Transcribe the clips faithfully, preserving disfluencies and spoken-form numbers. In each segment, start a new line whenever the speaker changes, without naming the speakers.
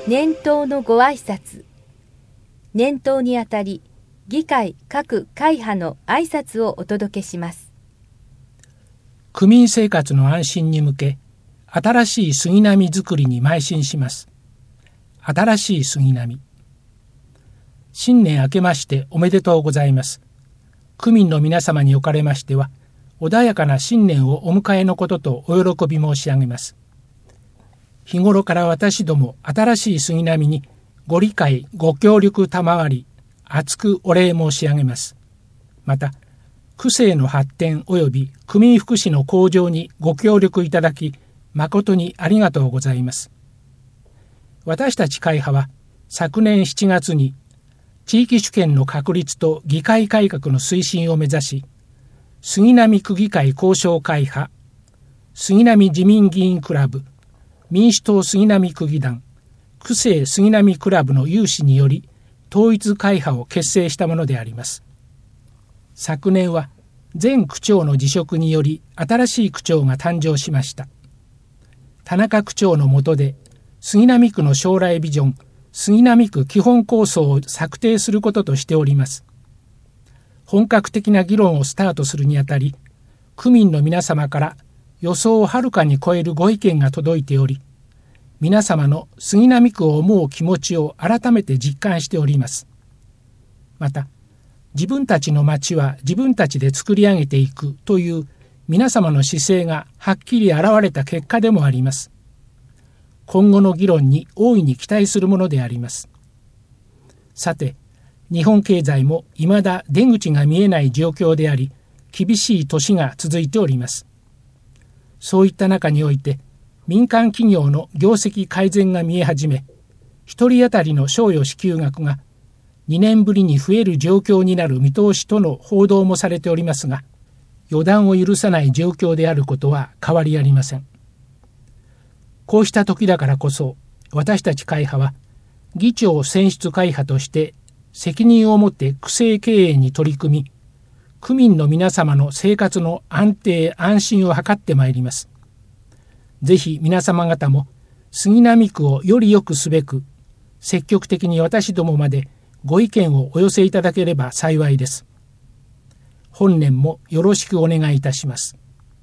年頭のご挨拶。年頭にあたり、議会各会派の挨拶をお届けします。
区民生活の安心に向け、新しい杉並づくりに邁進します。新しい杉並。新年明けましておめでとうございます。区民の皆様におかれましては、穏やかな新年をお迎えのこととお喜び申し上げます。日頃から私ども新しい杉並にご理解ご協力賜り厚くお礼申し上げます。また区政の発展及び区民福祉の向上にご協力いただき誠にありがとうございます。私たち会派は昨年しちがつに地域主権の確立と議会改革の推進を目指し、杉並区議会交渉会派、杉並自民議員クラブ、民主党杉並区議団、区政杉並クラブの有志により統一会派を結成したものであります。昨年は前区長の辞職により新しい区長が誕生しました。田中区長の下で杉並区の将来ビジョン、杉並区基本構想を策定することとしております。本格的な議論をスタートするにあたり、区民の皆様から予想をはるかに超えるご意見が届いており、皆様の杉並区を思う気持ちを改めて実感しております。また、自分たちの町は自分たちで作り上げていくという皆様の姿勢がはっきり現れた結果でもあります。今後の議論に大いに期待するものであります。さて、日本経済も未だ出口が見えない状況であり、厳しい年が続いております。そういった中において、民間企業の業績改善が見え始め、一人当たりの賞与支給額がにねんぶりに増える状況になる見通しとの報道もされておりますが、予断を許さない状況であることは変わりありません。こうした時だからこそ、私たち会派は、議長選出会派として責任を持って区政経営に取り組み、区民の皆様の生活の安定安心を図ってまいります。ぜひ皆様方も杉並区をより良くすべく、積極的に私どもまでご意見をお寄せいただければ幸いです。本年もよろしくお願いいたします。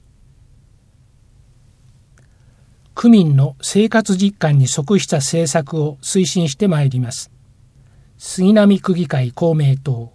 区民の生活実感に即した政策を推進してまいります。杉並区議会公明党。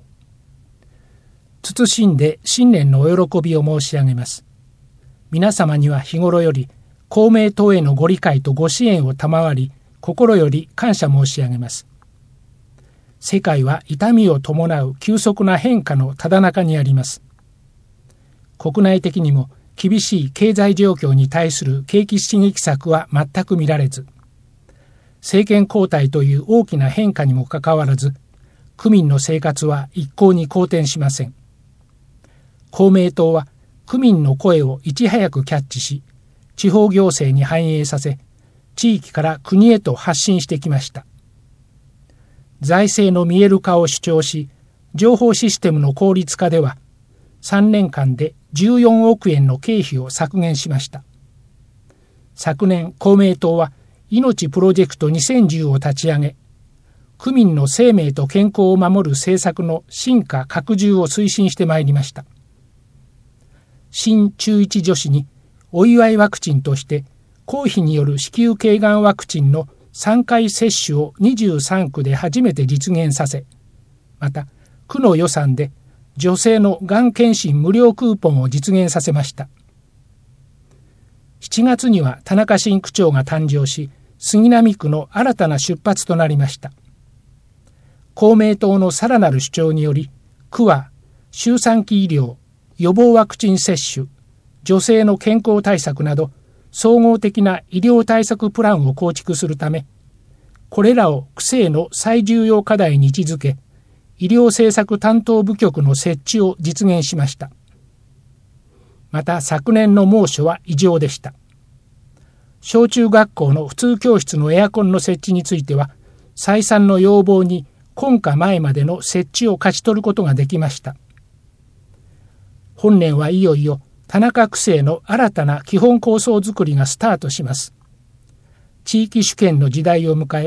謹んで新年のお喜びを申し上げます。皆様には日頃より公明党へのご理解とご支援を賜り、心より感謝申し上げます。世界は痛みを伴う急速な変化のただ中にあります。国内的にも厳しい経済状況に対する景気刺激策は全く見られず、政権交代という大きな変化にもかかわらず、区民の生活は一向に好転しません。公明党は区民の声をいち早くキャッチし、地方行政に反映させ、地域から国へと発信してきました。財政の見える化を主張し、情報システムの効率化では、さんねんかんでじゅうよんおくえんの経費を削減しました。昨年、公明党は、命プロジェクトにせんじゅうを立ち上げ、区民の生命と健康を守る政策の進化拡充を推進してまいりました。新中いち女子にお祝いワクチンとして公費による子宮頸がんワクチンのさんかい接種をにじゅうさんくで初めて実現させ、また区の予算で女性のがん検診無料クーポンを実現させました。しちがつには田中新区長が誕生し、杉並区の新たな出発となりました。公明党のさらなる主張により、区は周産期医療、予防ワクチン接種、女性の健康対策など総合的な医療対策プランを構築するため、これらを区政の最重要課題に位置づけ、医療政策担当部局の設置を実現しました。また昨年の猛暑は異常でした。小中学校の普通教室のエアコンの設置については、再三の要望に今夏前までの設置を勝ち取ることができました。本年はいよいよ田中区政の新たな基本構想づくりがスタートします。地域主権の時代を迎え、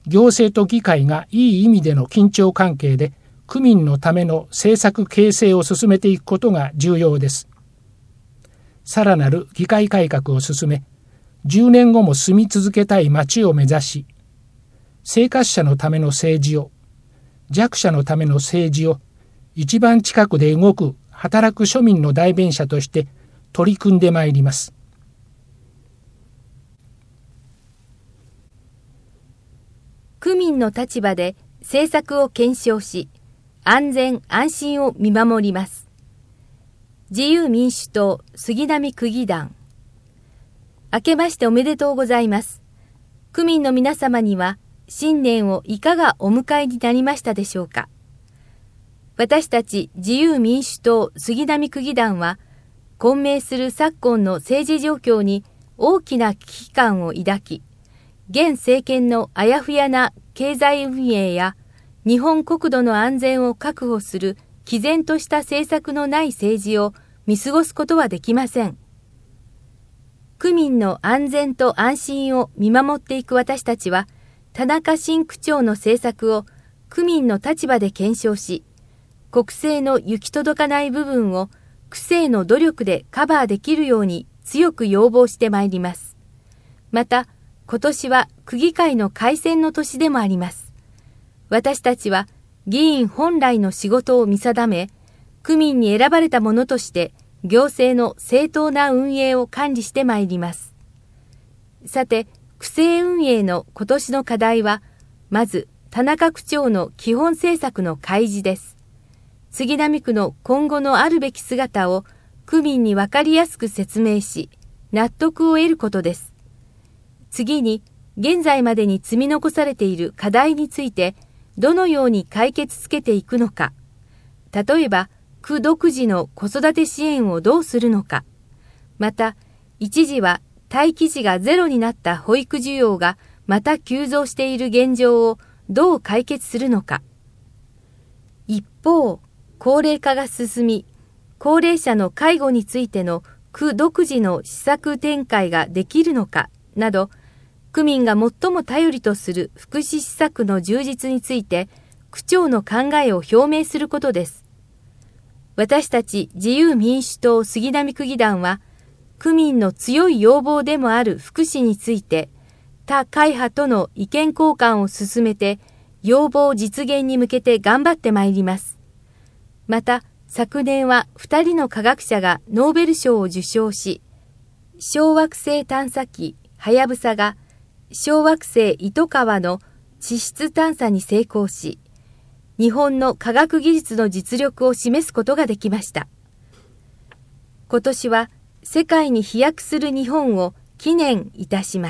行政と議会がいい意味での緊張関係で区民のための政策形成を進めていくことが重要です。さらなる議会改革を進め、じゅうねんごも住み続けたい町を目指し、生活者のための政治を、弱者のための政治を一番近くで動く働く庶民の代弁者として取り組んでまいります。
区民の立場で政策を検証し、安全安心を見守ります。自由民主党杉並区議団。明けましておめでとうございます。区民の皆様には新年をいかがお迎えになりましたでしょうか。私たち自由民主党杉並区議団は、混迷する昨今の政治状況に大きな危機感を抱き、現政権のあやふやな経済運営や日本国土の安全を確保する毅然とした政策のない政治を見過ごすことはできません。区民の安全と安心を見守っていく私たちは、田中新区長の政策を区民の立場で検証し、国政の行き届かない部分を区政の努力でカバーできるように強く要望してまいります。また、今年は区議会の改選の年でもあります。私たちは議員本来の仕事を見定め、区民に選ばれたものとして行政の正当な運営を管理してまいります。さて、区政運営の今年の課題は、まず田中区長の基本政策の開示です。杉並区の今後のあるべき姿を区民に分かりやすく説明し、納得を得ることです。次に、現在までに積み残されている課題について、どのように解決つけていくのか。例えば、区独自の子育て支援をどうするのか。また、一時は待機児がゼロになった保育需要がまた急増している現状をどう解決するのか。一方、高齢化が進み、高齢者の介護についての区独自の施策展開ができるのかなど、区民が最も頼りとする福祉施策の充実について区長の考えを表明することです。私たち自由民主党杉並区議団は、区民の強い要望でもある福祉について、他会派との意見交換を進めて、要望実現に向けて頑張ってまいります。また、昨年はふたりの科学者がノーベル賞を受賞し、小惑星探査機はやぶさが小惑星糸川の地質探査に成功し、日本の科学技術の実力を示すことができました。今年は世界に飛躍する日本を記念いたします。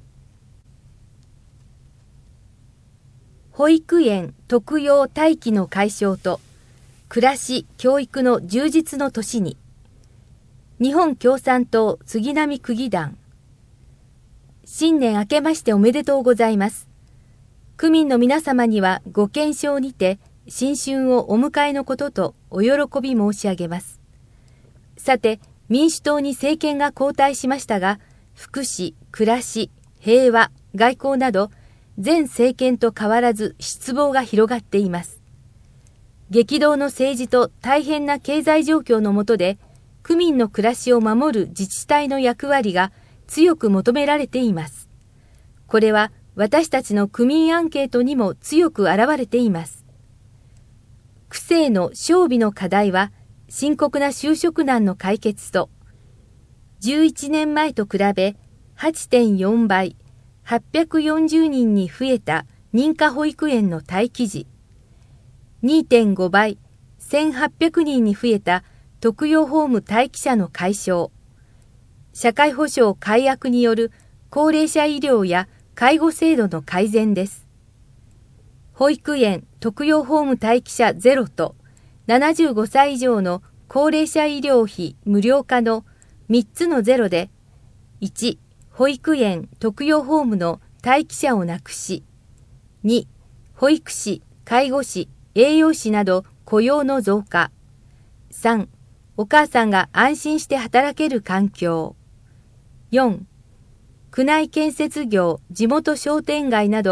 保育園特養待機の解消と暮らし・教育の充実の年に、日本共産党杉並区議団。新年明けましておめでとうございます。区民の皆様にはご健勝にて新春をお迎えのこととお喜び申し上げます。さて、民主党に政権が交代しましたが、福祉、暮らし、平和、外交など、前政権と変わらず失望が広がっています。激動の政治と大変な経済状況の下で、区民の暮らしを守る自治体の役割が強く求められています。これは私たちの区民アンケートにも強く現れています。区政の小備の課題は、深刻な就職難の解決と、じゅういちねんまえと比べ はちてんよんばい、はっぴゃくよんじゅうにんに増えた認可保育園の待機児、にてんごばい、せんはっぴゃくにんに増えた特養ホーム待機者の解消、社会保障改悪による高齢者医療や介護制度の改善です。保育園特養ホーム待機者ゼロとななじゅうごさい以上の高齢者医療費無料化のみっつのゼロで、いち、保育園特養ホームの待機者をなくし、に、保育士、介護士、栄養士など雇用の増加、さん、お母さんが安心して働ける環境、よん、区内建設業、地元商店街など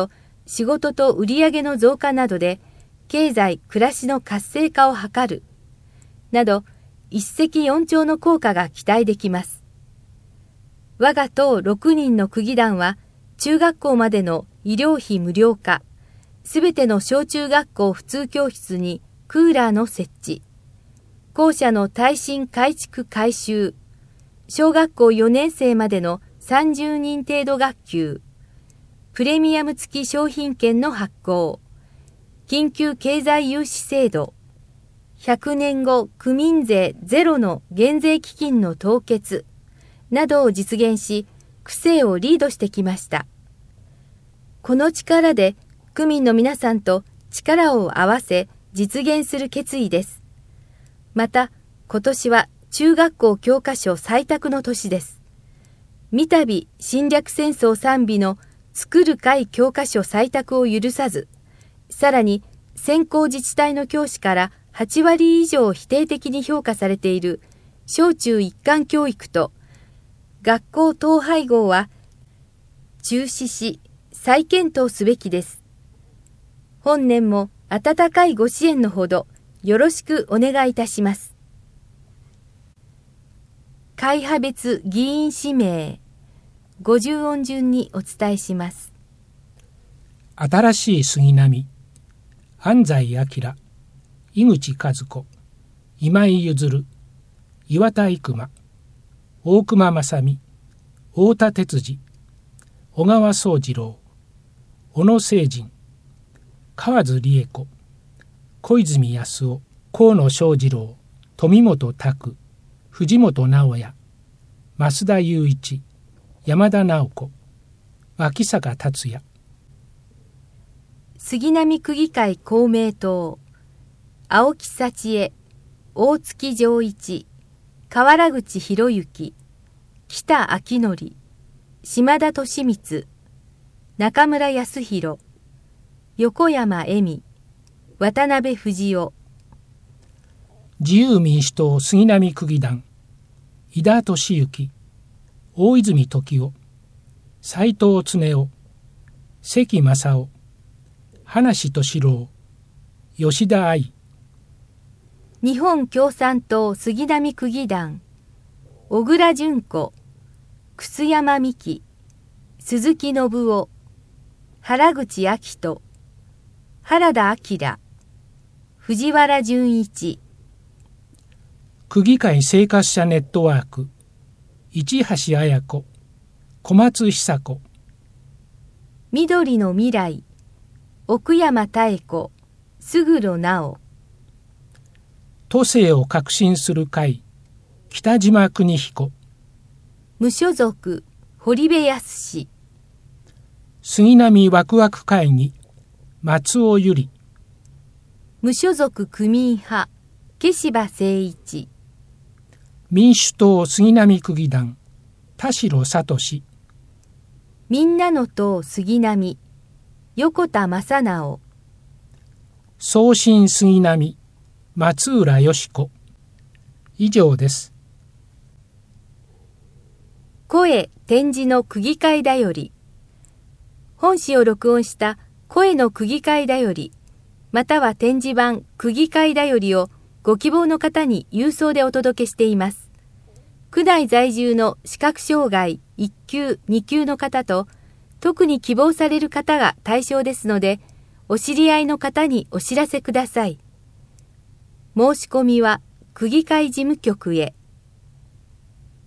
仕事と売上の増加などで経済・暮らしの活性化を図るなど一石四鳥の効果が期待できます。我が党ろくにんの区議団は中学校までの医療費無料化、すべての小中学校普通教室にクーラーの設置、校舎の耐震改築改修、小学校よねん生までのさんじゅうにん程度学級、プレミアム付き商品券の発行、緊急経済融資制度、ひゃくねんご区民税ゼロの減税基金の凍結などを実現し、区政をリードしてきました。この力で区民の皆さんと力を合わせ実現する決意です。また、今年は中学校教科書採択の年です。三度侵略戦争賛美の作る会教科書採択を許さず、さらに先行自治体の教師からはちわり以上否定的に評価されている小中一貫教育と学校統廃合は中止し再検討すべきです。本年も温かいご支援のほどよろしくお願いいたします。会派別議員指名ごじゅう音順にお伝えします。
新しい杉並、安西明、井口和子、今井譲、岩田生馬、大隈正美、太田哲司、小川宗次郎、小野誠人、河津理恵子、小泉康夫、河野翔二郎、富本拓、藤本直也、増田雄一、山田直子、脇坂達也。
杉並区議会公明党、青木幸恵、大月丈一、河原口博之、北昭則、島田利光、中村康弘、横山恵美、渡辺藤夫。
自由民主党杉並区議団、井田俊之、大泉時夫、斉藤恒夫、関正夫、話俊郎、吉田愛。
日本共産党杉並区議団、小倉淳子、楠山美希、鈴木信夫、原口昭人、原田明、藤原淳一。
区議会生活者ネットワーク、市橋綾子、小松久子。
緑の未来、奥山妙子、勝呂直。
都政を革新する会、北島邦彦。
無所属、堀部康。
杉並ワクワク会議、松尾由里。
無所属区民派、毛柴誠一。
民主党杉並区議団、田代聡。
みんなの党杉並、横田正直。
送信杉並、松浦よし子。以上です。
声展示の区議会だより。本誌を録音した声の区議会だより、または展示版区議会だよりをご希望の方に郵送でお届けしています。区内在住の視覚障害いっ級、に級の方と、特に希望される方が対象ですので、お知り合いの方にお知らせください。申し込みは区議会事務局へ。